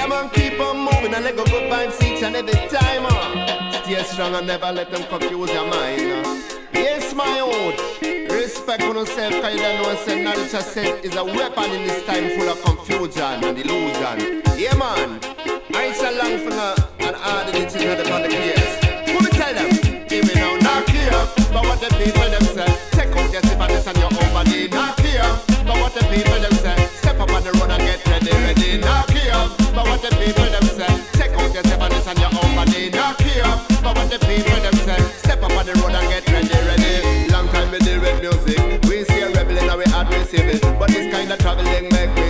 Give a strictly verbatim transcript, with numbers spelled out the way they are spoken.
Yeah man, keep on moving and let go good vibes each and every time uh. Stay strong and never let them confuse your mind uh. Yes my old, respect on yourself cause you don't know say knowledge yourself is a weapon in this time full of confusion and illusion. Yeah man, I shall long for her and all the ditches upon the case. Who me tell them? Give me now knock here, but what the people them say. Check out your stiffness and your opening. Knock here, but what the people them say. Step up on the road and get ready, ready. Knock here, but what the people them say. Check out your stiffness and your opening. Knock here, but what the people them say. Step up on the road and get ready, ready. Long time we deal with music. We see a rebel in our heart, we see it. But this kind of traveling make me